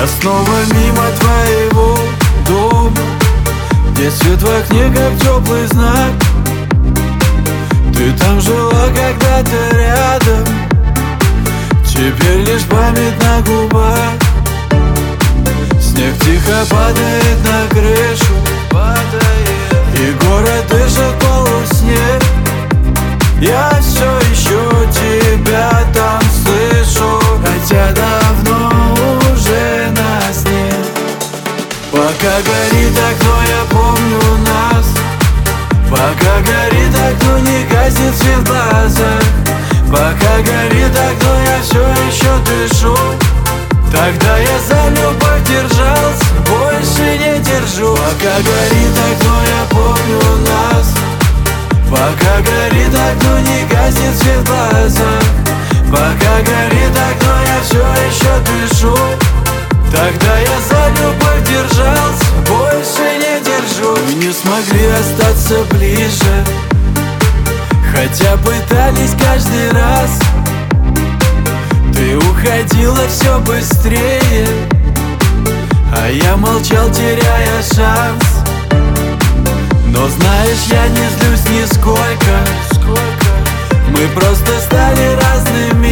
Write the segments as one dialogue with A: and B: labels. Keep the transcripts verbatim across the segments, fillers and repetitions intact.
A: снова мимо твоего дома, где свет в окне как теплый знак. Ты там жила когда-то рядом, теперь лишь память на губах. Снег тихо падает на крышу, и город дышит полусне. Я все еще тебя там слышу, хотя давно уже нас нет. Пока горит окно, я помню нас. Пока горит окно, не гаснет свет в глазах. Пока горит окно, я все еще дышу. Тогда я за любовь держался, больше не держу. Пока горит окно, я помню нас. Пока горит окно, не гаснет свет в глазах. Пока горит окно, я все еще дышу. Тогда я за любовь держался, больше не держу. Мы не смогли остаться ближе, хотя пытались каждый раз. Ты уходила все быстрее, а я молчал, теряя шанс. Но знаешь, я не злюсь нисколько. Мы просто стали разными,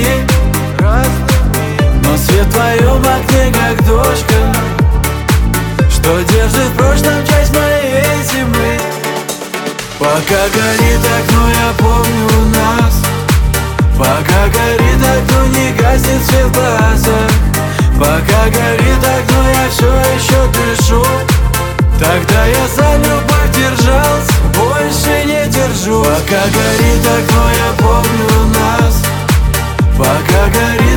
A: но свет в твоем окне как дождь, что держит в прошлом часть моей зимы. Пока горит окно, я помню нас. Пока горит окно, не гаснет свет в глазах. Пока горит окно, я все еще дышу. Тогда я за любовь держался, больше не держу. Пока горит окно, я помню нас. Пока горит